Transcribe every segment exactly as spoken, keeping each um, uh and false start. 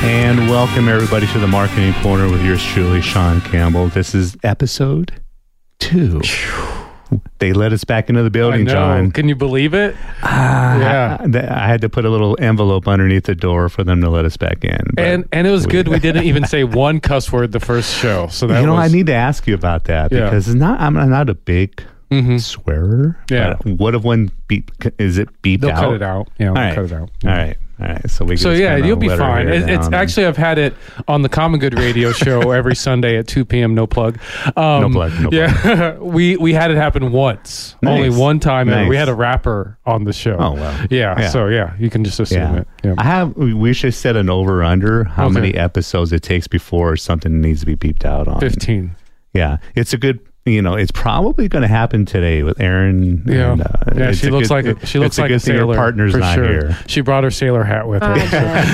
And welcome everybody to the Marketing Corner with yours truly, Sean Campbell. This is episode two. They let us back into the building, I know. John. Can you believe it? Uh, Yeah. I, I had to put a little envelope underneath the door for them to let us back in. but And and it was we- good. We didn't even say one cuss word the first show. So that you know, was, I need to ask you about that Yeah. because it's not. I'm not a big Mhm. swearer. Yeah. But what if one beep? Is it beeped They'll out? cut it out. Yeah, All they'll right. cut it out. All right. All right. So we. Can So just yeah, kinda you'll be let our fine. hair It, it's down. actually I've had it on the Common Good Radio show every Sunday at two p.m. No plug. Um, No plug, no yeah, we we had it happen once, Nice. only one time. ever. Nice. We had a rapper on the show. Oh, well. Yeah, Yeah. So yeah, you can just assume Yeah. it. Yeah. I have. We we should set an over under how Okay. many episodes it takes before something needs to be beeped out on. Fifteen. Yeah, it's a good. You know, it's probably going to happen today with Aaron. Yeah, and, uh, yeah. it's She a looks good- like a, she looks it's like a a good thing sailor. Her partner's for not sure. here. She brought her sailor hat with her.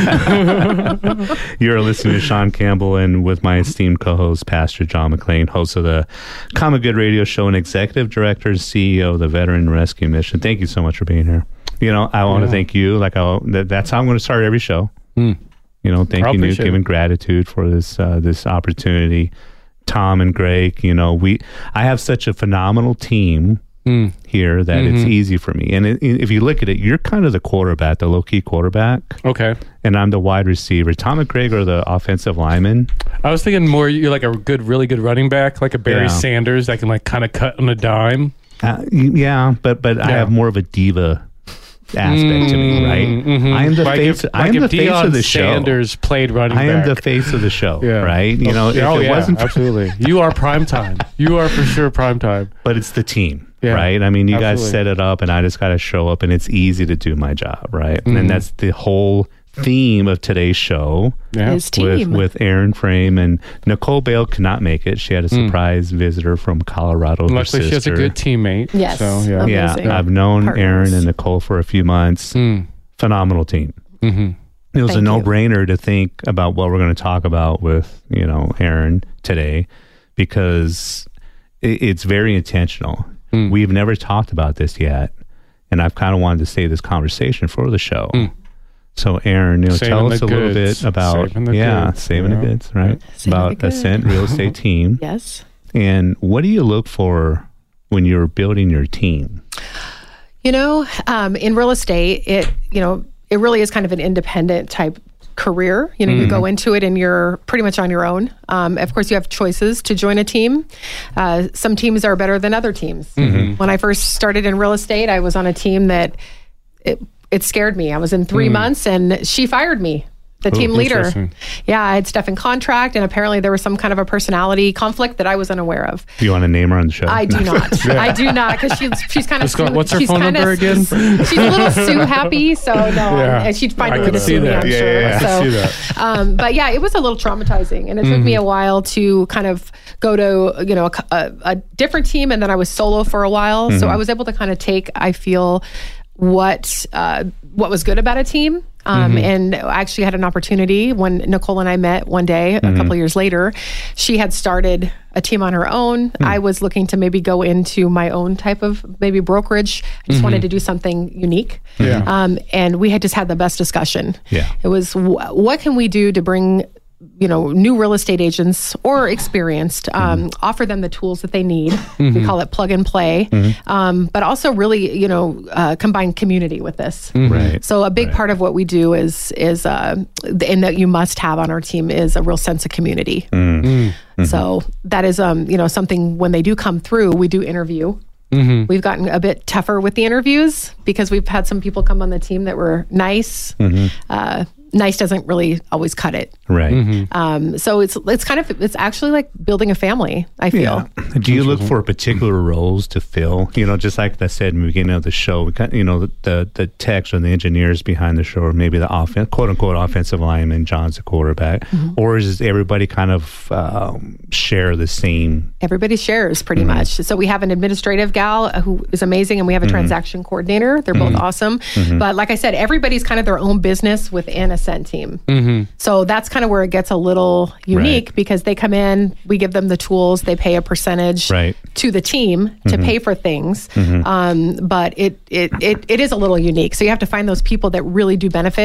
You're listening to Sean Campbell and with my esteemed co-host, Pastor John McClain, host of the Common Good Radio Show and executive director and C E O of the Veteran Rescue Mission. Thank you so much for being here. You know, I want to Yeah. thank you. Like I, that, that's how I'm going to start every show. Mm. You know, I thank you, Newt, appreciate giving it. gratitude for this uh, this opportunity. Tom and Greg, you know, we I have such a phenomenal team Mm. here that it's Mhm. easy for me. And it, if you look at it, you're kind of the quarterback, the low key quarterback, Okay. and I'm the wide receiver. Tom and Greg are the offensive linemen. I was thinking more you're like a good, really good running back, like a Barry Yeah. Sanders that can like kind of cut on a dime. Uh, y- yeah, but but I Yeah. have more of a diva aspect to me, right? Mhm. I am the like face. If, I like am if the face Deion of the show. Sanders played running I am back. the face of the show, Yeah. right? You know, if oh it yeah, wasn't, absolutely. You are prime time. You are for sure prime time. but it's the team, Yeah, right? I mean, you guys absolutely. set it up, and I just got to show up, and it's easy to do my job, right? Mhm. And that's the whole theme of today's show. Yeah. His With, team. with Aaron Frame and Nicole Bale could not make it. She had a Mm. surprise visitor from Colorado. her Luckily, she has a sister. good teammate. Yes. So yeah. Okay. Yeah, Amazing. I've known Partners. Aaron and Nicole for a few months. Mm. Phenomenal team. Mm-hmm. It was Thank a you. no-brainer to think about what we're going to talk about with, you know, Aaron today, because it, it's very intentional. Mm. We've never talked about this yet, and I've kind of wanted to save this conversation for the show. Mm. So, Aaron, you know, Saving tell us the a little goods. bit about Saving the yeah, goods, saving yeah. the goods, right? Saving about the goods. Ascent Real Estate Team, Yes. and what do you look for when you're building your team? You know, um, in real estate, it, you know, it really is kind of an independent type career. You know, you go into it and you're pretty much on your own. Um, of course, you have choices to join a team. Uh, some teams are better than other teams. When I first started in real estate, I was on a team that it, it scared me. I was in three months and she fired me. The team leader. interesting. Yeah, I had stuff in contract, and apparently there was some kind of a personality conflict that I was unaware of. Do you want to name her on the show? I do not. I do not, because she's she's kind of. Let's go- what's her phone kinda, number again? She's a little Sue happy, so no, Yeah. and she'd find I a way can to see sue me, that. I'm Yeah, sure. yeah, yeah. I So, can see that. Um, but yeah, it was a little traumatizing, and it took Mm-hmm. me a while to kind of go to you know a, a, a different team, and then I was solo for a while, Mm-hmm. so I was able to kind of take, I feel, what uh, what was good about a team. Um, Mm-hmm. And I actually had an opportunity when Nicole and I met one day, a couple of years later. She had started a team on her own. I was looking to maybe go into my own type of maybe brokerage. I just wanted to do something unique. Yeah. Um, and we had just had the best discussion. Yeah. It was, wh- what can we do to bring, you know, new real estate agents or experienced, um, offer them the tools that they need. We call it plug and play. Um, but also really, you know, uh, combine community with this. Right. So a big part of what we do is is uh, and that you must have on our team is a real sense of community. So that is um, you know something when they do come through, we do interview. We've gotten a bit tougher with the interviews because we've had some people come on the team that were nice. Uh, nice doesn't really always cut it. Right. Um, so it's it's kind of it's actually like building a family, I feel. Yeah. Do you look for particular roles to fill? You know, just like I said in the beginning of the show, we kind you know, the, the, the techs or the engineers behind the show, or maybe the offense, quote unquote, offensive lineman, John's the quarterback, or is everybody kind of um, share the same? Everybody shares pretty much. So we have an administrative gal who is amazing, and we have a transaction coordinator. They're both awesome. But like I said, everybody's kind of their own business within a Ascent team. So that's kind of where it gets a little unique Right. because they come in, we give them the tools, they pay a percentage Right. to the team to pay for things. Um, but it, it it it is a little unique. So you have to find those people that really do benefit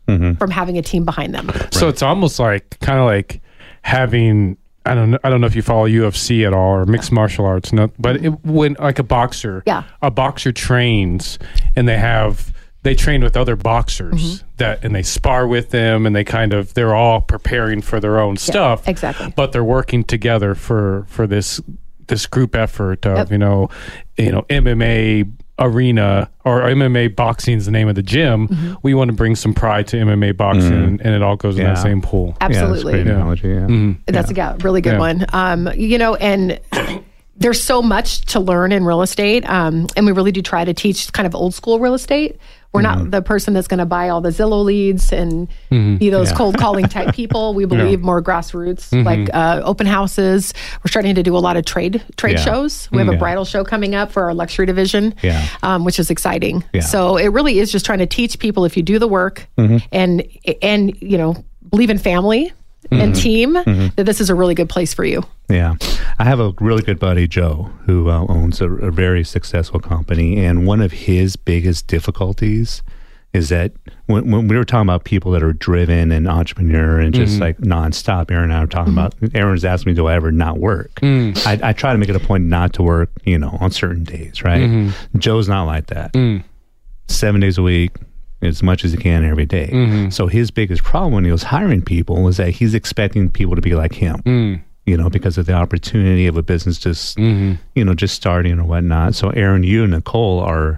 Mm-hmm. from having a team behind them. So it's almost like kind of like having I don't know I don't know if you follow U F C at all or mixed martial arts, no, but it, when like a boxer, Yeah. a boxer trains and they have they train with other boxers Mm-hmm. that and they spar with them and they kind of they're all preparing for their own stuff, exactly. but they're working together for for this this group effort of Yep. you know you know M M A arena or M M A boxing is the name of the gym. Mm-hmm. We want to bring some pride to M M A boxing and, and it all goes in Yeah. that same pool. Absolutely. Yeah, that's a great analogy. Yeah. Mm-hmm. That's a yeah, really good Yeah. one. Um, you know, and there's so much to learn in real estate, um, and we really do try to teach kind of old school real estate. We're not the person that's going to buy all the Zillow leads and be those Yeah. cold calling type people. We believe more grassroots, like uh, open houses. We're starting to do a lot of trade trade Yeah. shows. We have a Yeah. bridal show coming up for our luxury division, Yeah. um, which is exciting. Yeah. So it really is just trying to teach people if you do the work and and you know believe in family and team that this is a really good place for you. Yeah. I have a really good buddy, Joe, who uh, owns a, a very successful company. And one of his biggest difficulties is that when, when we were talking about people that are driven and entrepreneur and just like nonstop, Aaron and I were talking about, Aaron's asked me, do I ever not work? I, I try to make it a point not to work, you know, on certain days, right? Joe's not like that. Seven days a week, as much as he can every day. Mm-hmm. So his biggest problem when he was hiring people was that he's expecting people to be like him, Mm. you know, because of the opportunity of a business just, Mm-hmm. you know, just starting or whatnot. So Aaron, you and Nicole are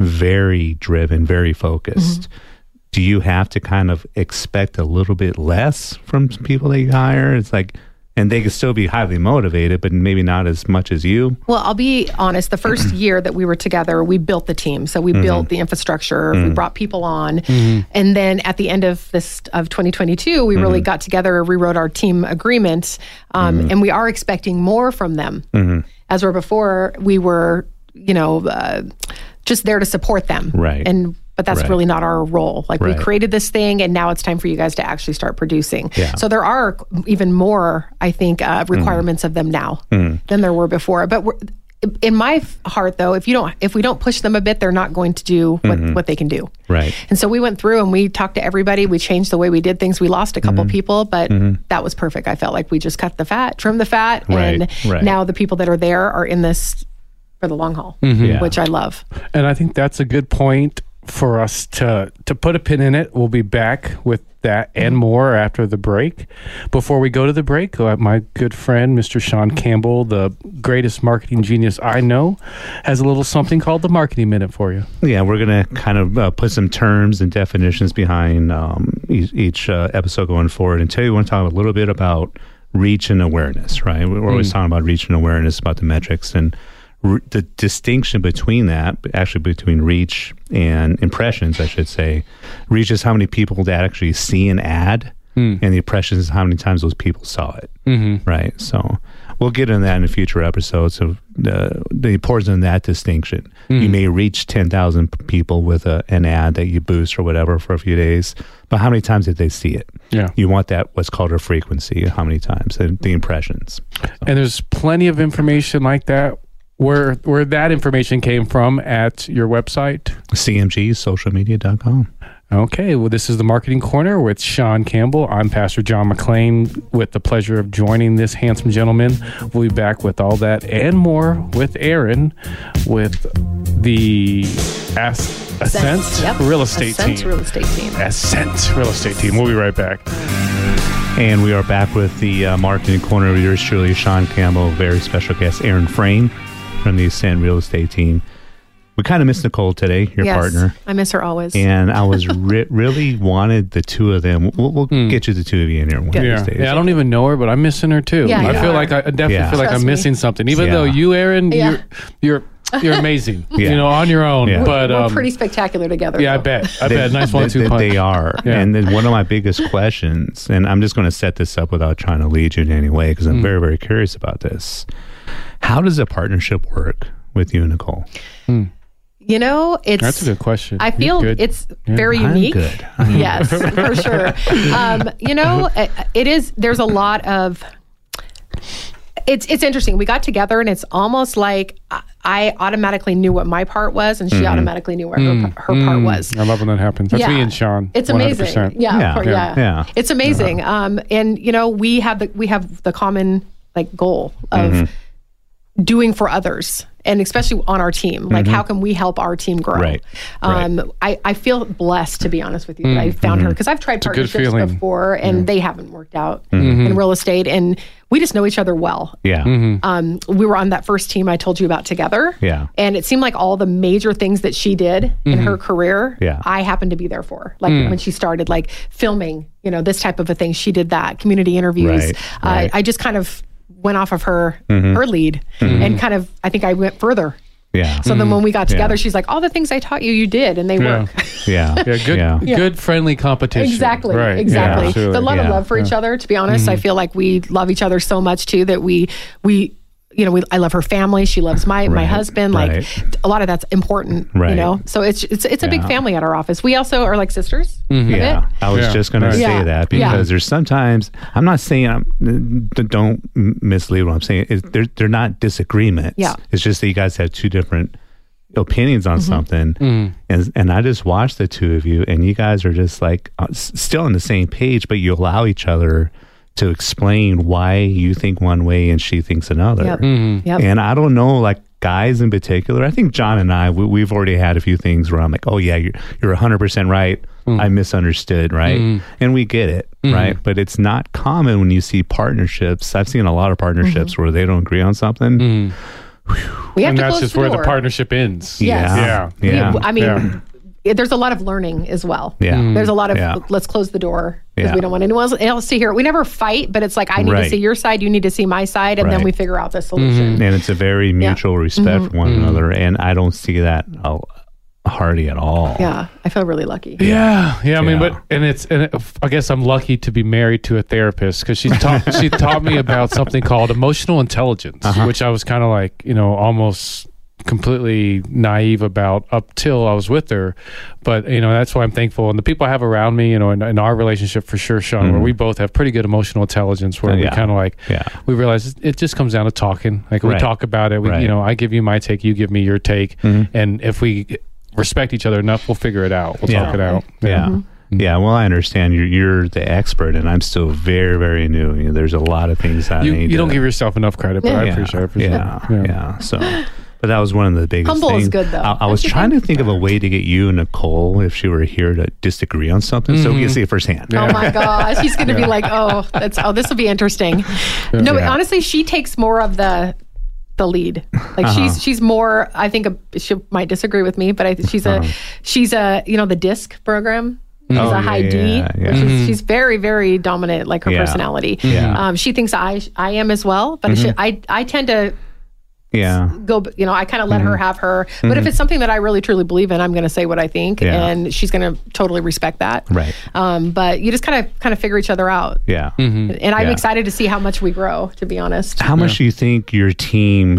very driven, very focused. Do you have to kind of expect a little bit less from people that you hire? It's like, and they can still be highly motivated, but maybe not as much as you. Well, I'll be honest. The first year that we were together, we built the team. So we built the infrastructure. We brought people on, and then at the end of this of twenty twenty-two, we really got together, rewrote our team agreement, um, and we are expecting more from them. As where before we were, you know, uh, just there to support them, Right. And but that's Right. really not our role. Like Right. we created this thing, and now it's time for you guys to actually start producing. Yeah. So there are even more, I think, uh, requirements of them now than there were before. But we're, in my f- heart, though, if you don't, if we don't push them a bit, they're not going to do what, what they can do. Right. And so we went through and we talked to everybody. We changed the way we did things. We lost a couple people, but that was perfect. I felt like we just cut the fat, trimmed the fat, Right, and right. now the people that are there are in this for the long haul, Yeah. which I love. And I think that's a good point for us to to put a pin in it. We'll be back with that and more after the break. Before we go to the break, uh, my good friend, Mister Sean Campbell, the greatest marketing genius I know, has a little something called the Marketing Minute for you. Yeah, we're going to kind of uh, put some terms and definitions behind um, each, each uh, episode going forward. And today we want to talk a little bit about reach and awareness, right? We're always talking about reach and awareness, about the metrics and re- the distinction between that, actually between reach and impressions, I should say. Reach is how many people that actually see an ad, and the impressions is how many times those people saw it, Mm-hmm. right? So we'll get into that in a future episode. So the the importance of that distinction. You may reach ten thousand people with a, an ad that you boost or whatever for a few days, but how many times did they see it? Yeah. You want that, what's called a frequency, how many times, the, the impressions. And there's plenty of information like that. Where where that information came from at your website. C M G social media dot com. Okay, well, this is the Marketing Corner with Sean Campbell. I'm Pastor John McClain with the pleasure of joining this handsome gentleman. We'll be back with all that and more with Aaron with the As- Ascent Yep. Real Estate Ascent Team. Real Estate Team. Ascent Real Estate Team. We'll be right back. And we are back with the uh, Marketing Corner with yours truly, Sean Campbell, very special guest, Aaron Frame from the Ascent Real Estate Team. We kind of missed Nicole today, your Yes, partner. I miss her always. And I was re- really wanted the two of them. We'll, we'll get you the two of you in here one of Yeah. these days. yeah, I don't even know her, but I'm missing her too. Yeah, I you feel are. like I I definitely Yeah. feel like Trust I'm me. missing something. Even Yeah. though you, Aaron, Yeah. you're you're you're amazing. Yeah. You know, on your own. Yeah. But We're um, pretty spectacular together. yeah, I though. bet. I They- bet. Nice one, they, two they, punch. they are. Yeah. And then one of my biggest questions, and I'm just going to set this up without trying to lead you in any way because I'm Mm. very, very curious about this. How does a partnership work with you and Nicole? You know, it's. That's a good question. I You're feel good. it's very I'm unique. good. Yes, for sure. Um, you know, it, it is. There's a lot of. It's it's interesting. We got together, and it's almost like I, I automatically knew what my part was, and she Mm-hmm. automatically knew where her, Mm, her part mm. was. I love when that happens. That's Yeah. me and Sean. It's one hundred amazing. percent. Yeah, Yeah. yeah, yeah. Yeah. It's amazing. Um, and you know, we have the we have the common like goal of Mm-hmm. doing for others, and especially on our team. Like, how can we help our team grow? Right. Um, I, I feel blessed, to be honest with you, that I found her, because I've tried a good partnerships feeling. before, and they haven't worked out Mm-hmm. in real estate, and we just know each other well. Yeah. Um, we were on that first team I told you about together. Yeah. And it seemed like all the major things that she did in her career, Yeah. I happened to be there for. Like when she started like filming, you know, this type of a thing, she did that. Community interviews. Right, Uh, right. I just kind of went off of her her lead and kind of, I think I went further. Yeah. So then when we got together, Yeah. she's like, all the things I taught you, you did, and they Yeah. work. Yeah. Yeah, good, Yeah. good friendly competition. Exactly. Right. Exactly. Yeah, absolutely. the lot of Yeah. love for each other, to be honest. I feel like we love each other so much too that we we you know, we I love her family. She loves my my Right. husband. Like Right. a lot of that's important. You Right. know? So it's it's it's a big Yeah. family at our office. We also are like sisters. a bit. Yeah, I was Yeah, just going right. to say Yeah, that yeah. because there's sometimes I'm not saying I'm, d- don't mislead what I'm saying. Is they're they're not disagreements. Yeah. It's just that you guys have two different opinions on something, and and I just watched the two of you, and you guys are just like uh, s- still on the same page, but you allow each other to explain why you think one way and she thinks another. Yep. Mm-hmm. Yep. And I don't know, like guys in particular, I think John and I, we, we've already had a few things where I'm like, oh yeah, you're, you're one hundred percent right. I misunderstood, right? And we get it, right? But it's not common when you see partnerships. I've seen a lot of partnerships where they don't agree on something. We have And to that's close just the where door. the partnership ends. Yes. Yeah. We- Yeah. I mean, Yeah. it- there's a lot of learning as well. Yeah. There's a lot of Yeah. let's close the door because Yeah. we don't want anyone else- else to hear it. We never fight, but it's like I need to Right. see your side, you need to see my side, and then Right. we figure out the solution. And it's a very mutual respect for one another. And I don't see that uh, Hardy at all. Yeah, I feel really lucky. Yeah, yeah. I mean, Yeah. but and it's and it, I guess I'm lucky to be married to a therapist because she taught she taught me about something called emotional intelligence, which I was kind of like you know almost completely naive about up till I was with her. But you know that's why I'm thankful, and the people I have around me, you know, in, in our relationship for sure, Sean, where we both have pretty good emotional intelligence, where Uh, we yeah. kind of like Yeah. we realize it- it just comes down to talking. Like we Right. talk about it. We, Right. You know, I give you my take, you give me your take, and if we respect each other enough, we'll figure it out. We'll Yeah. talk it out. Yeah. Yeah. Well, I understand you're, you're the expert, and I'm still very, very new. You know, there's a lot of things I You, need you don't to- give yourself enough credit, but I yeah, appreciate it. I appreciate yeah, it. yeah, So, but that was one of the biggest Humble is things. good, though. I, I Don't was you trying think? to think of a way to get you and Nicole, if she were here, to disagree on something, so we can see it firsthand. Oh my gosh, he's going to be like, oh, that's oh, this will be interesting. No, but Yeah. honestly, she takes more of the the lead. Like Uh-huh. she's she's more. I think a, she might disagree with me, but I think she's a she's a you know the DISC program. She's Oh, a high yeah, D. yeah, yeah. Which is, she's very very dominant, like her Yeah. personality. Yeah. Um, she thinks I I am as well, but she, I I tend to Yeah. go, you know, I kind of let her have her. But if it's something that I really truly believe in, I'm going to say what I think, Yeah. and she's going to totally respect that. Right. Um, but you just kind of kind of figure each other out. Yeah. And I'm Yeah. excited to see how much we grow, to be honest. How much do you think your team,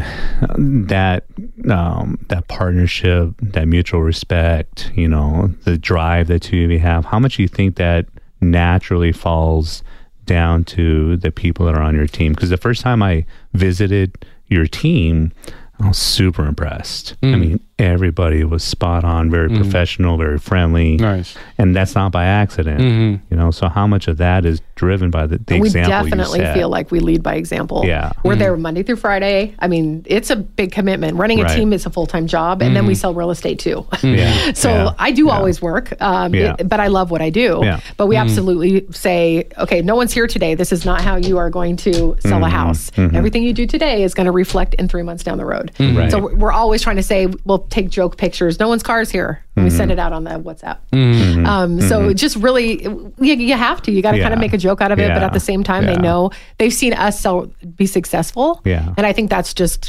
that um, that partnership, that mutual respect, you know, the drive that two of you have, how much do you think that naturally falls down to the people that are on your team? Because the first time I visited your team, I was super impressed. I mean, everybody was spot on, very professional, very friendly. Nice. And that's not by accident, Mhm. you know. So how much of that is driven by the, the And we example definitely you set? feel like we lead by example. Yeah. We're there Monday through Friday. I mean, it's a big commitment. Running a Right. team is a full-time job, and then we sell real estate too. Yeah. So Yeah. I do Yeah. always work, um, Yeah. it- but I love what I do. Yeah. But we absolutely say, okay, no one's here today. This is not how you are going to sell a house. Everything you do today is going to reflect in three months down the road. Right. So we're always trying to say, we'll take joke pictures. No one's car's here. And we send it out on the WhatsApp. Um, so just really, you, you have to. You got to kind Yeah. of make a joke out of it, but Yeah. at the same time, they Yeah. know they've seen us sell, be successful. Yeah. And I think that's just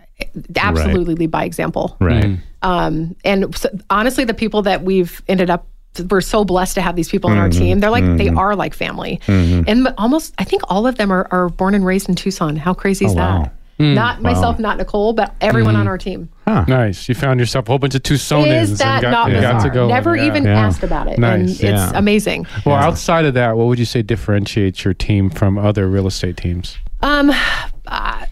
absolutely lead by example. Right. Um, and so, honestly, the people that we've ended up, we're so blessed to have these people on our team. They're like, they are like family. And almost, I think all of them are, are born and raised in Tucson. How crazy is Oh, that? wow. Not myself, not Nicole, but everyone on our team. Nice. You found yourself a whole bunch of Tucsonans. Is that and got, not and got bizarre? to go. Never Yeah. even Yeah. asked about it. Nice. And it's Yeah. amazing. Well, outside of that, what would you say differentiates your team from other real estate teams? Um, uh,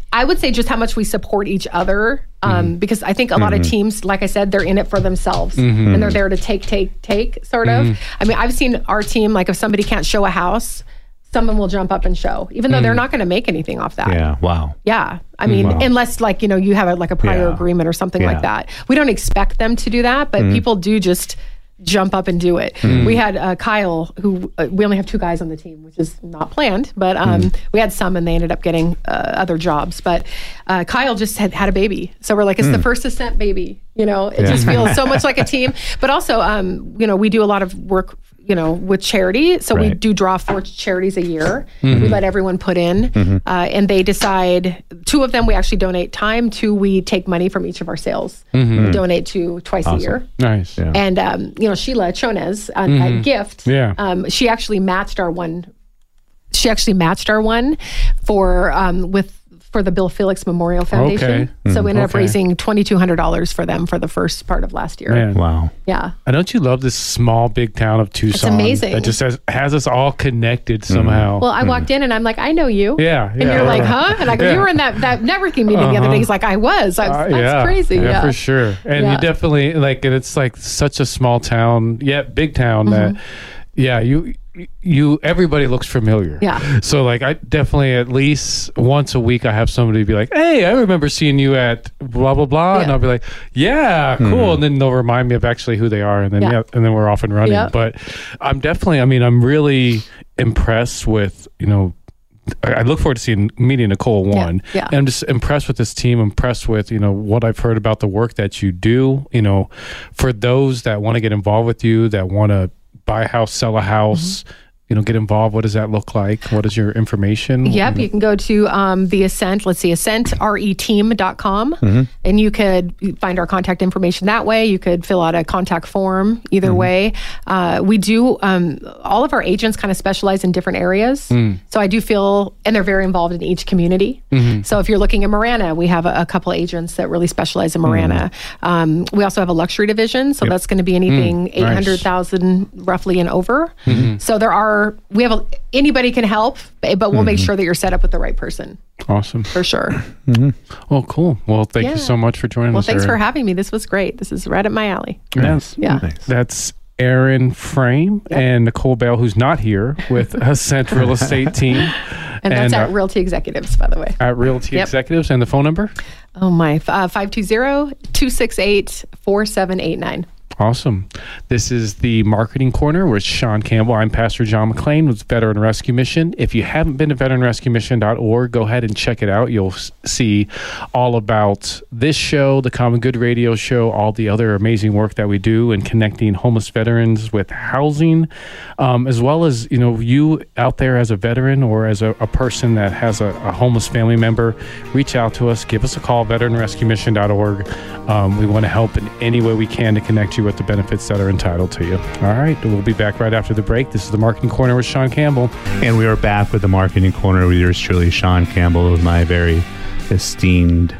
I would say just how much we support each other, um, mm-hmm. because I think a lot mm-hmm. of teams, like I said, they're in it for themselves mm-hmm. and they're there to take, take, take, sort of. Mm-hmm. I mean, I've seen our team, like if somebody can't show a house, someone will jump up and show, even though mm-hmm. they're not going to make anything off that. Yeah, wow. Yeah, I mean, wow. unless like, you know, you have a, like a prior yeah. agreement or something yeah. like that. We don't expect them to do that, but mm-hmm. people do just jump up and do it. Mm. We had uh, Kyle, who uh, we only have two guys on the team, which is not planned, but um, mm. we had some and they ended up getting uh, other jobs. But uh, Kyle just had had a baby. So we're like, it's mm. the first Ascent baby. You know, it yeah. just feels so much like a team. But also, um, you know, we do a lot of work, you know, with charity. So right. we do draw four charities a year. Mm-hmm. We let everyone put in mm-hmm. uh, and they decide, two of them we actually donate time, two we take money from each of our sales. Mm-hmm. We donate to twice awesome. a year. Nice. Yeah. And, um, you know, Sheila Chonez uh, mm-hmm. at Gift, yeah. um, she actually matched our one. She actually matched our one for, um, with, for the Bill Felix Memorial Foundation. Okay. Mm-hmm. So we ended okay. up raising twenty-two hundred dollars for them for the first part of last year. Man. Wow. Yeah. And don't you love this small, big town of Tucson? It's amazing. It just has, has us all connected somehow. Well, I walked in and I'm like, I know you. Yeah. And yeah, you're like, right. huh? And like, yeah. you were in that, that networking meeting uh-huh. the other day. He's like, I was. I was uh, that's yeah. crazy. Yeah, Yeah, for sure. And yeah. you definitely, like, and it's like such a small town, yet big town mm-hmm. that, yeah, you, you, everybody looks familiar. Yeah. So like, I definitely at least once a week, I have somebody be like, hey, I remember seeing you at blah, blah, blah. Yeah. And I'll be like, yeah, cool. Mm-hmm. And then they'll remind me of actually who they are. And then, yeah, yeah and then we're off and running. Yeah. But I'm definitely, I mean, I'm really impressed with, you know, I look forward to seeing meeting Nicole one. Yeah, yeah. And I'm just impressed with this team, impressed with, you know, what I've heard about the work that you do. You know, for those that want to get involved with you, that want to buy a house, sell a house, mm-hmm. you know, get involved. What does that look like? What is your information? Yep. You can go to um, the Ascent, let's see, ascent re team dot com mm-hmm. and you could find our contact information that way. You could fill out a contact form either mm-hmm. way. Uh, we do, um, all of our agents kind of specialize in different areas. Mm. So I do feel, and they're very involved in each community. Mm-hmm. So if you're looking at Marana, we have a, a couple agents that really specialize in Marana. Mm-hmm. Um, we also have a luxury division. So yep. that's going to be anything mm, eight hundred thousand nice. roughly and over. Mm-hmm. So there are, we have a, anybody can help, but we'll mm-hmm. make sure that you're set up with the right person. Awesome. For sure. Mm-hmm. Well, cool. Well, thank yeah. you so much for joining well, us. Well, thanks Erin. for having me. This was great. This is right up my alley. Yes. Yeah. Nice. That's Erin Frame yep. and Nicole Bale, who's not here, with Ascent Real Estate Team. And that's and, at uh, Realty Executives, by the way. At Realty yep. Executives. And the phone number? Oh, my. Uh, five two zero, two six eight, four seven eight nine. Awesome. This is the Marketing Corner with Sean Campbell. I'm Pastor John McClain with Veteran Rescue Mission. If you haven't been to veteran rescue mission dot org, go ahead and check it out. You'll s- see all about this show, the Common Good Radio Show, all the other amazing work that we do in connecting homeless veterans with housing, um, as well as, you know, you out there as a veteran or as a, a person that has a, a homeless family member, reach out to us. Give us a call, veteran rescue mission dot org. Um, we want to help in any way we can to connect you with the benefits that are entitled to you. All right. We'll be back right after the break. This is the Marketing Corner with Sean Campbell. And we are back with the Marketing Corner with yours truly, Sean Campbell, with my very esteemed,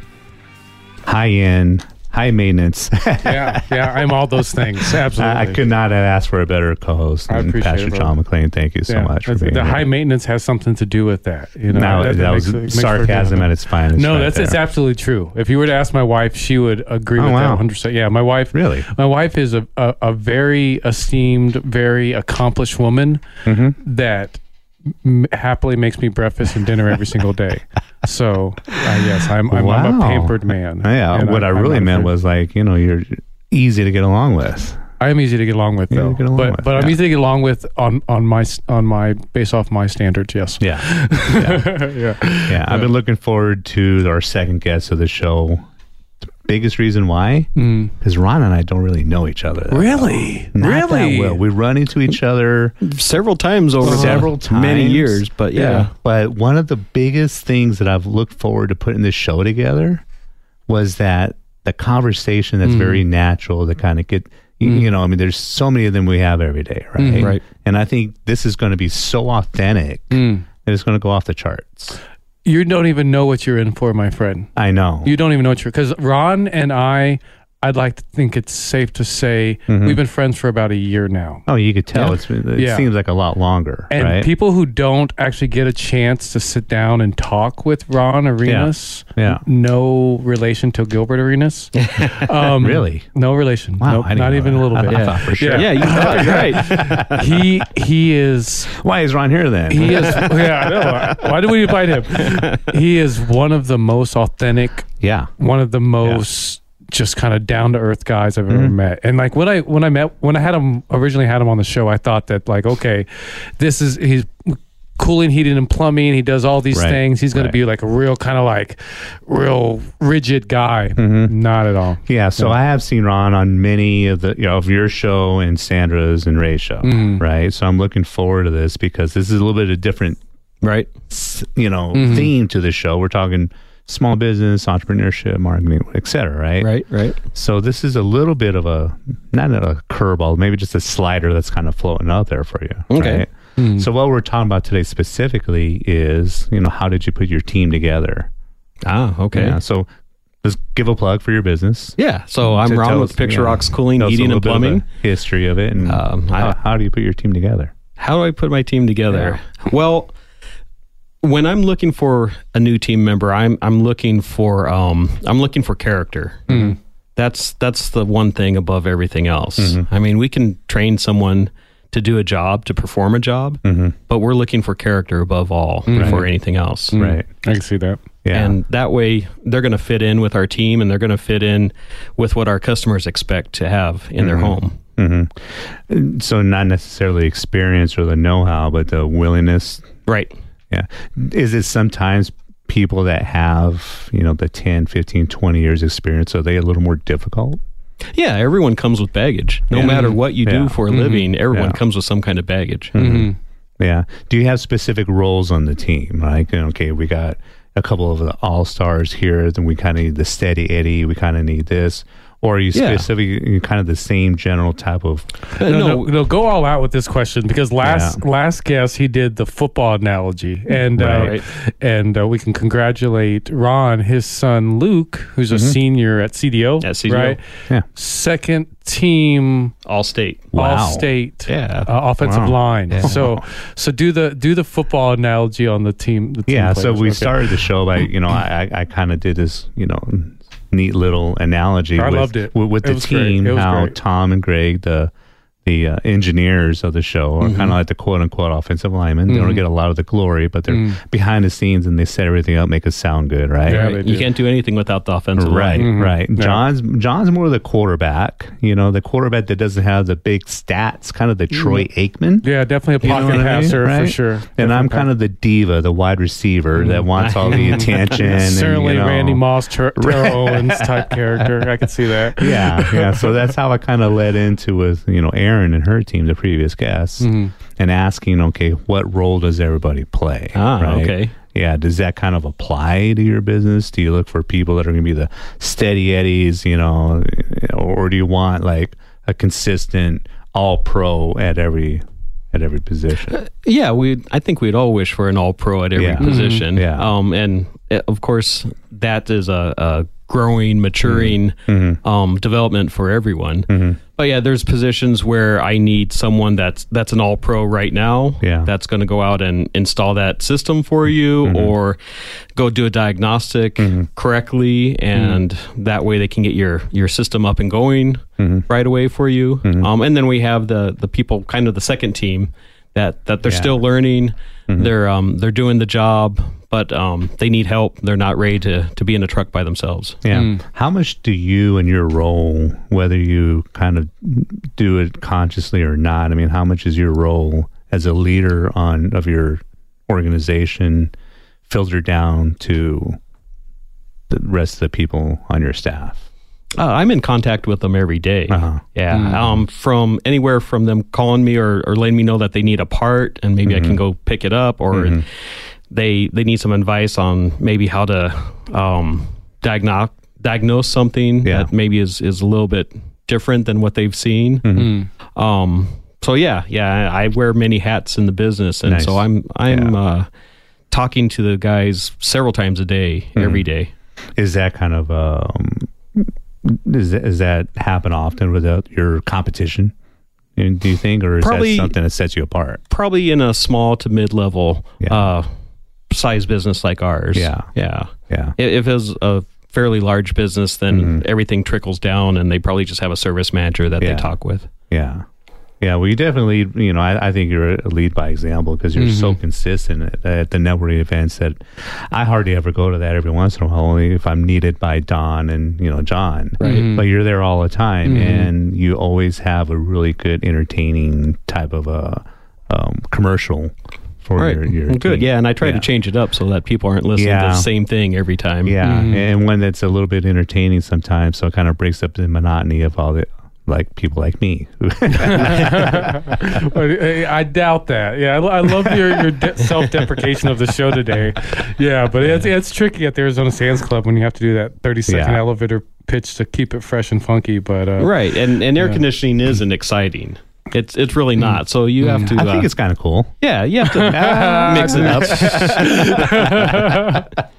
high-end, high maintenance. yeah, yeah, I'm all those things. Absolutely. I, I could not have asked for a better co-host than Pastor it, John McClain. Thank you so yeah, much for being The here. high maintenance has something to do with that. You know, no, that, that, that was makes, sarcasm makes at its finest. No, right that's there. It's absolutely true. If you were to ask my wife, she would agree oh, with wow. that one hundred percent. Yeah, my wife. Really? My wife is a, a, a very esteemed, very accomplished woman mm-hmm. that m- happily makes me breakfast and dinner every single day. So, uh, yes, I'm I'm, wow. I'm a pampered man. Yeah, what I, I really meant was like, you know, you're easy to get along with. I am easy to get along with, though. Along but with, but yeah. I'm easy to get along with on, on my on my based off my standards. Yes. Yeah. Yeah. yeah. yeah. I've been looking forward to our second guest of the show. The biggest reason why, because mm. Ron and I don't really know each other. Really, well. Not really. That well. We run into each other several times over several times, many years. But yeah. yeah, but one of the biggest things that I've looked forward to putting this show together was that the conversation that's mm. very natural to kind of get. Mm. You know, I mean, there's so many of them we have every day, right? Mm, right. And I think this is going to be so authentic mm. that it's going to go off the charts. You don't even know what you're in for, my friend. I know. You don't even know what you're... Because Ron and I I'd like to think it's safe to say Mhm. we've been friends for about a year now. Oh, you could tell. Yeah. It's, it Yeah. seems like a lot longer, And right? people who don't actually get a chance to sit down and talk with Ron Arenas, Yeah. no relation to Gilbert Arenas. Um, Really? No relation. Wow, Nope, I didn't not know even that. a little I- bit. I thought for sure. Yeah. Yeah, you got it right. he he is Why is Ron here then? he is yeah I know. Why did we invite him? He is one of the most authentic, yeah. one of the most just kind of down to earth guys I've ever Mhm. met. And like when I when I met when I had him originally had him on the show, I thought that like, okay, this is he's cooling, heating, and plumbing. He does all these Right, things. He's going right. to be like a real kind of like real rigid guy. Mhm. Not at all. Yeah, so Yeah. I have seen Ron on many of the you know of your show and Sandra's and Ray's show, Mhm. right? So I'm looking forward to this because this is a little bit of different, Right. s- you know, Mhm. theme to the show. We're talking small business, entrepreneurship, marketing, et cetera, right? Right. Right. So this is a little bit of a not a curveball, maybe just a slider that's kind of floating out there for you. Okay. Right? Mhm. So what we're talking about today specifically is, you know, how did you put your team together? Ah. Okay. Yeah. So let's give a plug for your business. Yeah. So I'm To Ron tell with us, Picture yeah, Rocks Cooling, Tell us a Heating, little and bit of Plumbing. the history of it, and Um, I- how, how do you put your team together? How do I put my team together? Well, when I'm looking for a new team member, I'm I'm looking for um I'm looking for character. Mm. That's that's the one thing above everything else. Mhm. I mean, we can train someone to do a job, to perform a job, Mm-hmm. but we're looking for character above all Mhm. before anything else. Mm. Right. I can see that. Yeah. And that way they're going to fit in with our team and they're going to fit in with what our customers expect to have in their Mhm. home. Mm-hmm. So not necessarily experience or the know-how, but the willingness. Right. Yeah. Is it sometimes people that have, you know, the ten, fifteen, twenty years experience, are they a little more difficult? Yeah, everyone comes with baggage. No Yeah. matter what you do Yeah. for a Mhm. living, everyone Yeah. comes with some kind of baggage. Mhm. Yeah. Do you have specific roles on the team? Like, you know, okay, we got a couple of the all-stars here, then we kind of need the steady Eddie, we kind of need this. Or are you Yeah. specifically kind of the same general type of... Uh, No, no, no, no, go all out with this question because last last guest he did the football analogy, and uh, Right. and uh, we can congratulate Ron, his son Luke, who's a Mhm. senior at C D O, At C D O. right? Yeah. Second team all state. Wow. all state Yeah. uh, offensive Wow. line. Yeah. So so do the do the football analogy on the team. The team Yeah, so players. we Okay. started the show by, you know, I, I, I kind of did this, you know, neat little analogy. I with, loved it. With, with It the was great. team, It was how great. Tom and Greg, the the uh, engineers of the show, are Mhm. kind of like the quote unquote offensive linemen. They don't Mhm. get a lot of the glory, but they're Mm. behind the scenes and they set everything up, make it sound good, right? Yeah, Right. they You do. can't do anything without the offensive Right, line. Mhm. right. Yeah. John's John's more the quarterback, you know, the quarterback that doesn't have the big stats, kind of the Troy Aikman. Yeah, definitely a You know pocket what I mean? passer for Right? sure. And I'm kind of the diva, the wide receiver that wants all the attention. and, certainly you know, Randy Moss, Ter- Terrell Right. Owens type character. I can see that. yeah, yeah. So that's how I kind of led into with you know Erin and her team, the previous guests, Mhm. and asking, okay, what role does everybody play? Ah, right? okay. Yeah, does that kind of apply to your business? Do you look for people that are going to be the steady eddies, you know, or do you want like a consistent all pro at every at every position? Yeah, we. I think we'd all wish for an all pro at every Yeah. position. Mhm. Yeah. Um, and uh, of course, that is a, a growing, maturing Mm-hmm. um, development for everyone. Mm-hmm. But yeah, there's positions where I need someone that's that's an all pro right now. Yeah. That's going to go out and install that system for you, Mhm. or go do a diagnostic Mhm. correctly, and that way they can get your your system up and going Mhm. right away for you. Mhm. Um, and then we have the the people, kind of the second team, that that they're Yeah. still learning. Mhm. They're um they're doing the job, but um they need help. They're not ready to to be in a truck by themselves. Yeah. Mm. How much do you and your role, whether you kind of do it consciously or not, I mean, how much is your role as a leader on of your organization filtered down to the rest of the people on your staff? Uh, I'm in contact with them every day. Uh-huh. Yeah, Mm. um, from anywhere from them calling me or, or letting me know that they need a part and maybe I can Mhm. go pick it up, or Mhm. they they need some advice on maybe how to um, diagnose diagnose something Yeah. that maybe is, is a little bit different than what they've seen. Mhm. Mm. Um, so yeah, yeah, I wear many hats in the business, and Nice. so I'm I'm Yeah. uh, talking to the guys several times a day, Mhm. every day. Is that kind of um, Does, does that happen often with uh, your competition? And do you think, or is Probably- that something that sets you apart? Probably in a small to mid-level Yeah. uh, size business like ours. Yeah. Yeah. Yeah. I- If it was a fairly large business, then Mhm. everything trickles down, and they probably just have a service manager that Yeah. they talk with. Yeah. Yeah, well, you definitely, you know, I, I think you're a lead by example because you're so consistent at, at the networking events that I hardly ever go to that every once in a while, only if I'm needed by Don and, you know, John. Right. But you're there all the time, Mhm. and you always have a really good, entertaining type of a um, commercial for your, your Well, good. team. Yeah, and I try Yeah. to change it up so that people aren't listening to Yeah. the same thing every time. Yeah, Mhm. and one that's a little bit entertaining sometimes, so it kind of breaks up the monotony of all the like people like me. I, I doubt that. Yeah, I, I love your, your de- self-deprecation of the show today. Yeah, but it's, it's tricky at the Arizona Sands Club when you have to do that thirty-second Yeah. elevator pitch to keep it fresh and funky. But uh, Right, and and air Yeah. conditioning isn't exciting. It's it's really not. So you have to. I think uh, it's kind of cool. yeah, you have to mix it up.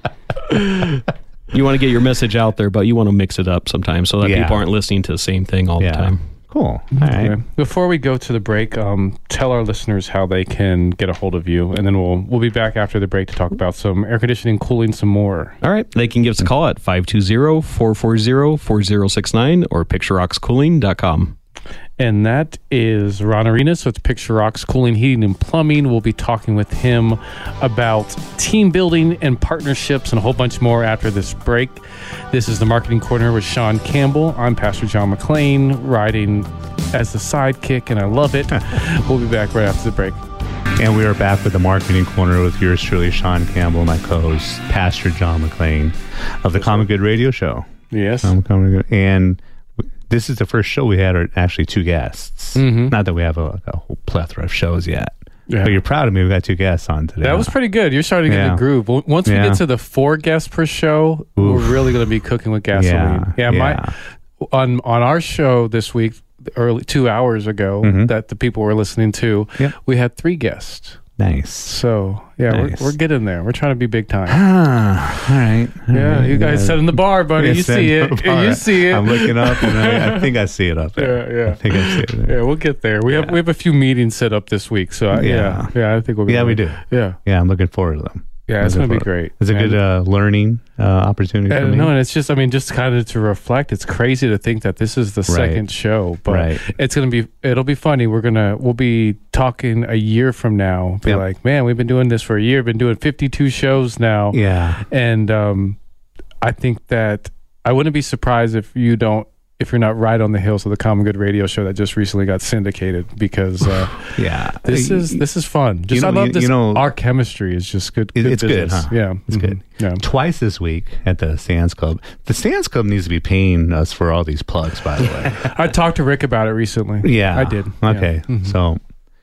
You want to get your message out there, but you want to mix it up sometimes so that Yeah. people aren't listening to the same thing all Yeah. the time. Cool. All right. Okay. Before we go to the break, um, tell our listeners how they can get a hold of you, and then we'll we'll be back after the break to talk about some air conditioning, cooling, some more. All right. They can give us a call at five two zero, four four zero, four zero six nine or picture rocks cooling dot com. And that is Ron Arenas. So it's Picture Rocks Cooling, Heating, and Plumbing. We'll be talking with him about team building and partnerships and a whole bunch more after this break. This is the Marketing Corner with Sean Campbell. I'm Pastor John McClain, riding as the sidekick, and I love it. We'll be back right after the break. And we are back with the Marketing Corner with yours truly, Sean Campbell, my co-host, Pastor John McClain of the Common Good Radio Show. Yes. Um, Common Good. And this is the first show we had are actually two guests. Mhm. Not that we have a, a whole plethora of shows yet. Yeah. But you're proud of me. We got two guests on today. That was pretty good. You're starting to get in Yeah. the groove. W- Once we Yeah. get to the four guests per show, Oof. we're really going to be cooking with gasoline. Yeah, Yeah, my yeah. on on our show this week, early two hours ago, Mhm. that the people were listening to, Yep. we had three guests. Nice. So yeah, Nice. we're we're getting there. We're trying to be big time. Ah, all right. all Yeah, right. you guys setting the bar, buddy. Yeah, You setting see the it. bar. You see it. I'm looking up, and I, I think I see it up there. Yeah, yeah. I think I see it there. Yeah, we'll get there. We have we have a few meetings set up this week, so I, yeah, Yeah. yeah, I think we'll. Be Yeah, we there. do. Yeah, Yeah, I'm looking forward to them. yeah, it's Looking gonna be forward. great. It's a And- good uh, learning uh, opportunity for Uh, me. no, and it's just, I mean, just kind of to reflect. It's crazy to think that this is the second show, but Right. it's gonna be, it'll be funny. We're gonna, we'll be talking a year from now. Be Yep. like, man, we've been doing this for a year. Been doing fifty-two shows now, Yeah. and um, I think that I wouldn't be surprised if you don't, if you're not right on the heels of the Common Good Radio Show that just recently got syndicated, because uh, Yeah. this Uh, is this is fun. Just know- I love you- this. you know- Our chemistry is just good. It- good it's good, business. huh? Yeah, It's Mhm. good. Yeah. Twice this week at the Sands Club. The Sands Club needs to be paying us for all these plugs, by the way. I talked to Rick about it recently. Yeah. I did. Okay. Yeah. Mhm. So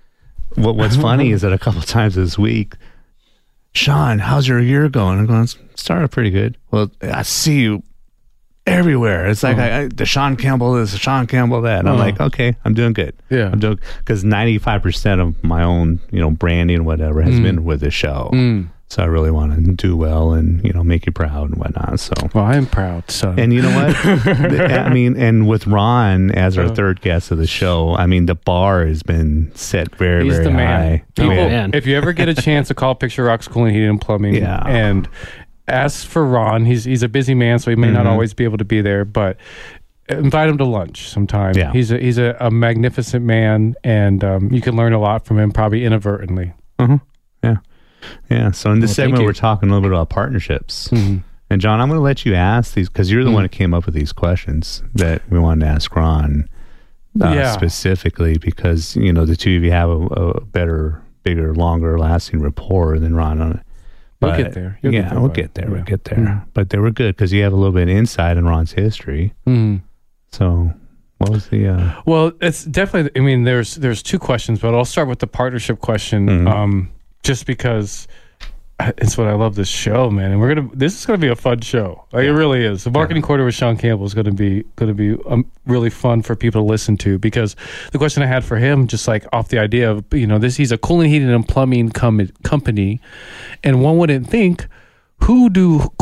what what's funny is that a couple times this week, Sean, how's your year going? I'm going, "It's started pretty good. Well, I see you everywhere. It's like Oh. I, I, the Sean Campbell this, the Sean Campbell that. And I'm Oh. like, okay, I'm doing good. Yeah. I'm doing because ninety-five percent of my own, you know, branding, whatever, has Mm. been with the show. Mm. So I really want to do well and, you know, make you proud and whatnot. So, Well, I'm proud, son. and you know what? I mean, and with Ron as our Uh. third guest of the show, I mean, the bar has been set very, He's very the man. high. People, Oh, man. if you ever get a chance to call Picture Rocks Cooling, Heating, and Plumbing, Yeah. and ask for Ron, he's he's a busy man, so he may not Mhm. always be able to be there, but invite him to lunch sometime. Yeah. He's a he's a, a magnificent man, and um, you can learn a lot from him, probably inadvertently. Uh-huh. Yeah. Yeah. So in this Well, thank segment, you. we're talking a little bit about partnerships. Mhm. And John, I'm going to let you ask these because you're the Mm. one that came up with these questions that we wanted to ask Ron uh, Yeah. specifically because, you know, the two of you have a, a better, bigger, longer lasting rapport than Ron on it. We'll But- get there. You'll yeah, get there, we'll bud. get there. We'll Yeah. get there. Mm. But they were good because you have a little bit of insight in Ron's history. Mhm. So what was the... Uh, Well, it's definitely. I mean, there's there's two questions, but I'll start with the partnership question, Mhm. um, just because it's what I love this show, man. And we're gonna. This is gonna be a fun show. Like it really is. The Marketing Quarter with Sean Campbell is gonna be gonna be um, really fun for people to listen to because the question I had for him, just like off the idea of you know this, he's a cooling, heating, and plumbing com- company, and one wouldn't think. Who do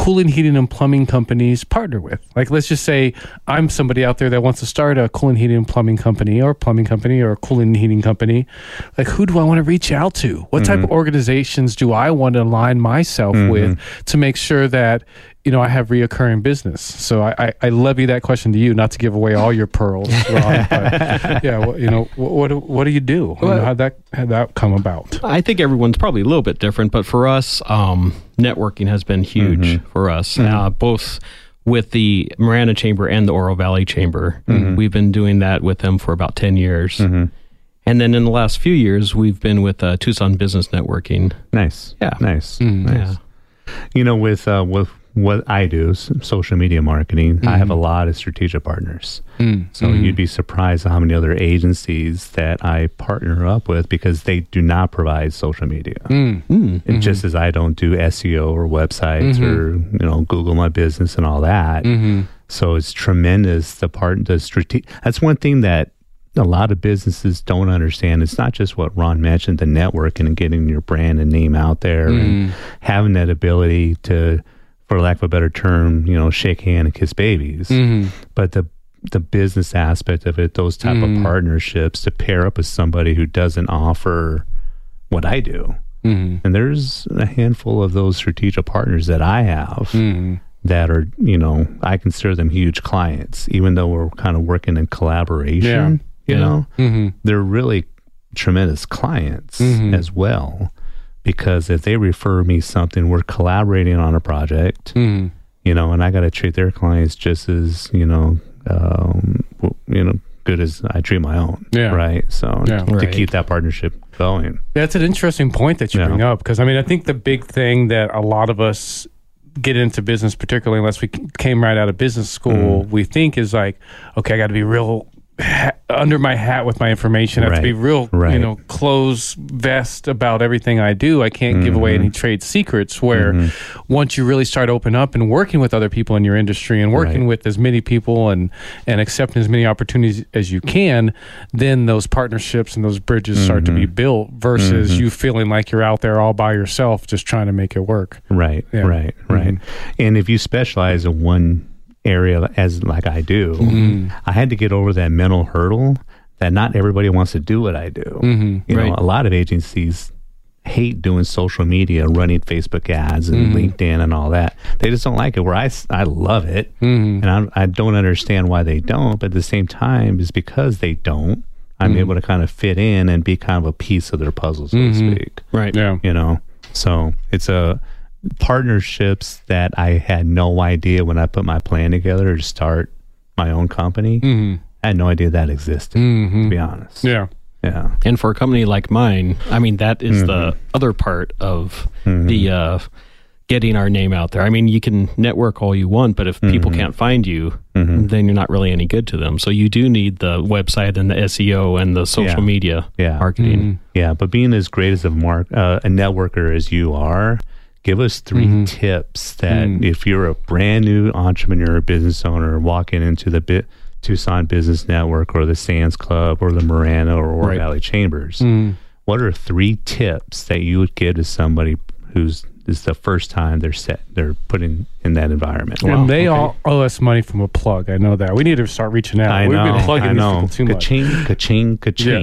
cooling, heating, and plumbing companies partner with? Like, let's just say I'm somebody out there that wants to start a cooling, heating, and plumbing company, or plumbing company, or a cooling and heating company. Like, who do I want to reach out to? What type mm-hmm. of organizations do I want to align myself mm-hmm. with to make sure that, you know, I have reoccurring business? So I, I, I levy that question to you, not to give away all your pearls, Ron, but yeah, well, you know, what, what what do you do? Well, how'd that how'd that come about? I think everyone's probably a little bit different, but for us, um, networking has been huge mm-hmm. for us, mm-hmm. uh, both with the Marana Chamber and the Oro Valley Chamber. Mm-hmm. We've been doing that with them for about ten years. Mm-hmm. And then in the last few years, we've been with uh, Tucson Business Networking. Nice. Yeah. Nice. Mm, nice. Yeah. You know, with uh, with what I do, social media marketing, mm-hmm. I have a lot of strategic partners. Mm-hmm. So you'd be surprised at how many other agencies that I partner up with because they do not provide social media. Mm-hmm. Mm-hmm. Just as I don't do S E O or websites mm-hmm. or, you know, Google My Business and all that. Mm-hmm. So it's tremendous. The part, the strategic, that's one thing that a lot of businesses don't understand. It's not just what Ron mentioned, the networking and getting your brand and name out there mm. and having that ability to, for lack of a better term, you know, shake hand and kiss babies. Mm-hmm. But the the business aspect of it, those type mm. of partnerships to pair up with somebody who doesn't offer what I do. Mm-hmm. And there's a handful of those strategic partners that I have mm-hmm. that are, you know, I consider them huge clients, even though we're kind of working in collaboration. Yeah. You yeah. know, mm-hmm. they're really tremendous clients mm-hmm. as well, because if they refer me something, we're collaborating on a project, mm-hmm. you know, and I got to treat their clients just as, you know, um, you know, good as I treat my own. Yeah. Right. So yeah. to right. keep that partnership going. That's an interesting point that you yeah. bring up, because I mean, I think the big thing that a lot of us get into business, particularly unless we came right out of business school, mm-hmm. we think is like, okay, I got to be real Ha- under my hat with my information. I have right. to be real, right. you know, close vest about everything I do. I can't mm-hmm. give away any trade secrets, where mm-hmm. once you really start opening up and working with other people in your industry and working right. with as many people and, and accepting as many opportunities as you can, then those partnerships and those bridges mm-hmm. start to be built versus mm-hmm. you feeling like you're out there all by yourself just trying to make it work. Right, yeah. right, right. Mm-hmm. And if you specialize in one area as like I do, mm-hmm. I had to get over that mental hurdle that not everybody wants to do what I do. Mm-hmm. You right. know, a lot of agencies hate doing social media, running Facebook ads and mm-hmm. LinkedIn and all that. They just don't like it, where I, I love it. Mm-hmm. And I, I don't understand why they don't, but at the same time, is because they don't, I'm mm-hmm. able to kind of fit in and be kind of a piece of their puzzle, so mm-hmm. to speak. Right. Yeah. You know, so it's a partnerships that I had no idea when I put my plan together to start my own company. Mm-hmm. I had no idea that existed, mm-hmm. to be honest. Yeah. Yeah. And for a company like mine, I mean, that is mm-hmm. the other part of mm-hmm. the uh, getting our name out there. I mean, you can network all you want, but if mm-hmm. people can't find you, mm-hmm. then you're not really any good to them. So you do need the website and the S E O and the social yeah. media yeah. marketing. Mm-hmm. Yeah. But being as great as a, mark, uh, a networker as you are, give us three mm-hmm. tips that mm. if you're a brand new entrepreneur, business owner, walking into the bit, Tucson Business Network or the Sands Club or the Marana or Oro right. Valley Chambers, mm. what are three tips that you would give to somebody who's this is the first time they're set they're putting in that environment? Wow. And they okay. all owe us money from a plug. I know that. We need to start reaching out. I We've know, been plugging I know. these people too ka-ching, much. Ka-ching, ka-ching,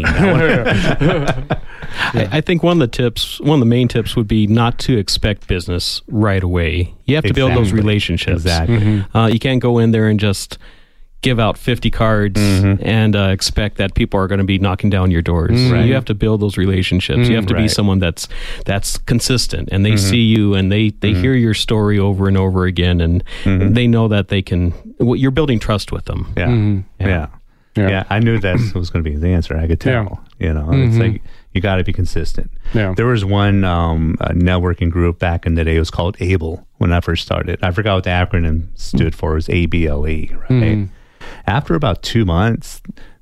Yeah. I, I think one of the tips, one of the main tips would be not to expect business right away. You have to exactly. build those relationships. Exactly. Mm-hmm. Uh, you can't go in there and just give out fifty cards mm-hmm. and uh, expect that people are going to be knocking down your doors. Mm-hmm. Right. You have to build those relationships. Mm-hmm. You have to right. be someone that's that's consistent, and they mm-hmm. see you and they, they mm-hmm. hear your story over and over again, and mm-hmm. they know that they can. Well, you're building trust with them. Yeah. Mm-hmm. yeah, yeah, yeah, yeah. I knew that was going to be the answer. I could tell. Yeah. You know, mm-hmm. it's like you got to be consistent. Yeah. There was one um, uh, networking group back in the day. It was called ABLE when I first started. I forgot what the acronym stood for. It was A B L E, right? Mm-hmm. After about two months,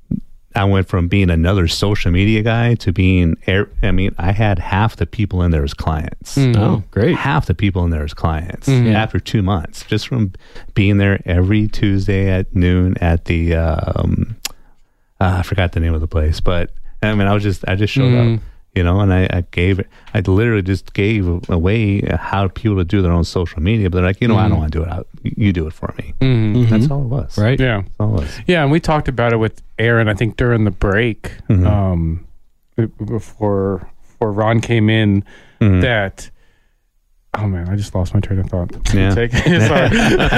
I went from being another social media guy to being, I mean, I had half the people in there as clients. Mm-hmm. Oh, great. Half the people in there as clients mm-hmm. after two months, just from being there every Tuesday at noon at the, um, uh, I forgot the name of the place, but I mean, I was just, I just showed mm-hmm. up, You know, and I, I gave it, I literally just gave away how people to do their own social media. But they're like, you know, mm-hmm. I don't want to do it. I, you do it for me. Mm-hmm. That's all it was. Right. Yeah. That's all it was. Yeah. And we talked about it with Aaron, I think during the break, mm-hmm. um, before, before Ron came in, mm-hmm. that, oh man, I just lost my train of thought. Yeah. Take it. Sorry.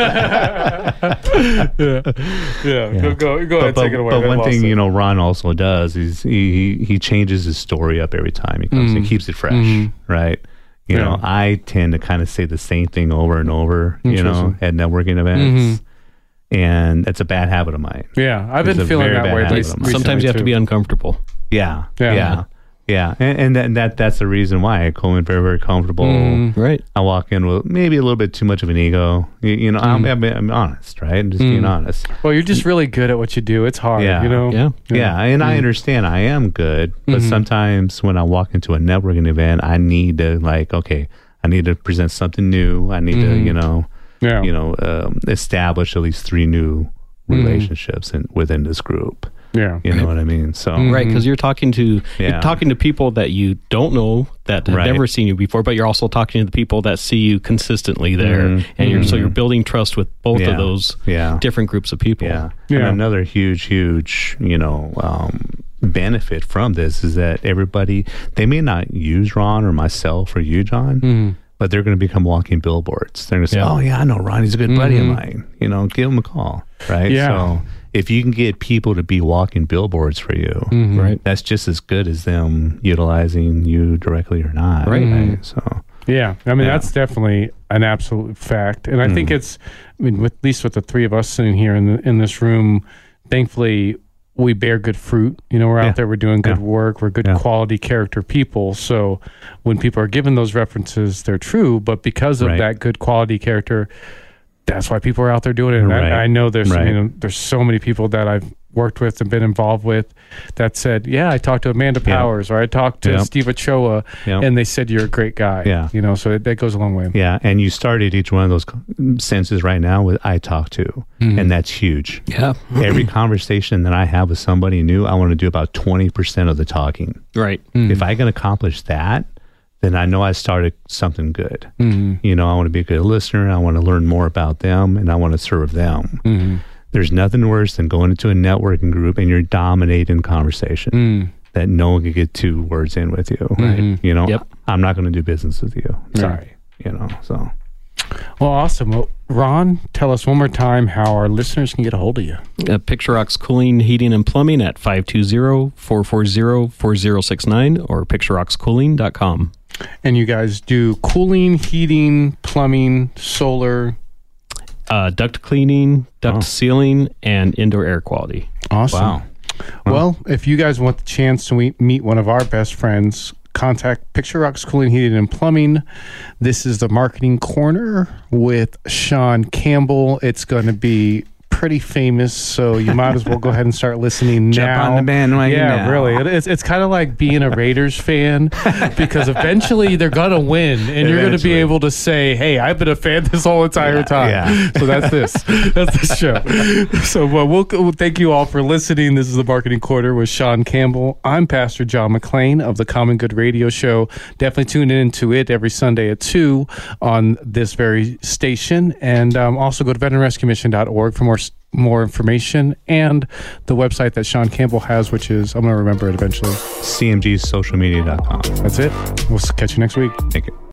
yeah. yeah. Yeah. Go, go, go ahead, but, take it away. But I one thing, it. you know, Ron also does is he, he, he changes his story up every time he comes. Mm. He keeps it fresh, mm-hmm. right? You yeah. know, I tend to kind of say the same thing over and over, you know, at networking events. Mm-hmm. And it's a bad habit of mine. Yeah. I've it's been feeling that way. Recently Sometimes you have too. to be uncomfortable. Yeah. Yeah. Yeah. Yeah, and, and that, that that's the reason why I come in very, very comfortable. Mm, right. I walk in with maybe a little bit too much of an ego. You, you know, mm. I'm, I'm honest, right? I'm just mm. being honest. Well, you're just really good at what you do. It's hard, yeah. you know? Yeah. Yeah, yeah. and mm. I understand I am good, but mm-hmm. sometimes when I walk into a networking event, I need to, like, okay, I need to present something new. I need mm. to, you know, yeah. you know, um, establish at least three new relationships mm. in, within this group. Yeah, you know what I mean. So mm-hmm. right, because you're talking to yeah. you're talking to people that you don't know that have right. never seen you before, but you're also talking to the people that see you consistently there, mm-hmm. and you're mm-hmm. so you're building trust with both yeah. of those yeah. different groups of people. Yeah, yeah. And another huge, huge, you know, um, benefit from this is that everybody, they may not use Ron or myself or you, John. Mm-hmm. But they're going to become walking billboards. They're going to say, yeah. "Oh yeah, I know Ron. He's a good mm-hmm. buddy of mine. You know, give him a call." Right? Yeah. So if you can get people to be walking billboards for you, mm-hmm. right, that's just as good as them utilizing you directly or not. Right. right? Mm-hmm. So yeah, I mean yeah. that's definitely an absolute fact, and I mm-hmm. think it's. I mean, with, at least with the three of us sitting here in the, in this room, thankfully. We bear good fruit. You know, we're yeah. out there, we're doing good yeah. work, we're good yeah. quality character people. So when people are given those references, they're true. But because of right. that good quality character, that's why people are out there doing it. And right. I, I know there's right. you know, there's so many people that I've worked with and been involved with that said, yeah, I talked to Amanda Powers yeah. or I talked to yep. Steve Ochoa yep. and they said you're a great guy. Yeah. You know, so it, that goes a long way. Yeah. And you started each one of those sentences right now with I talk to, mm-hmm. and that's huge. Yeah. Every conversation that I have with somebody new, I want to do about twenty percent of the talking. Right. Mm-hmm. If I can accomplish that, then I know I started something good. Mm-hmm. You know, I want to be a good listener. I want to learn more about them and I want to serve them. Mm-hmm. There's nothing worse than going into a networking group and you're dominating conversation mm. that no one can get two words in with you. Right. You know, yep. I'm not going to do business with you. Sorry. Yeah. You know, so. Well, awesome. Well, Ron, tell us one more time how our listeners can get a hold of you. Uh, Picture Rocks Cooling, Heating, and Plumbing at five two zero, four four zero, four zero six nine or picture rocks cooling dot com. And you guys do cooling, heating, plumbing, solar... Uh, duct cleaning, duct oh. sealing, and indoor air quality. Awesome. Wow. Well, if you guys want the chance to meet one of our best friends, contact Picture Rocks Cooling, Heating, and Plumbing. This is the Marketing Corner with Sean Campbell. It's going to be pretty famous, so you might as well go ahead and start listening Jump now. on the bandwagon yeah, now. really. It, it's it's kind of like being a Raiders fan because eventually they're going to win, and you're going to be able to say, hey, I've been a fan this whole entire yeah, time. Yeah. So that's this. That's this show. So well, we'll, we'll thank you all for listening. This is the Marketing Quarter with Sean Campbell. I'm Pastor John McClain of the Common Good Radio Show. Definitely tune into it every Sunday at two on this very station. And um, also go to veteran rescue mission dot org for more more information and the website that Sean Campbell has, which is, I'm going to remember it eventually. C M G social media dot com. That's it. We'll catch you next week. Thank you.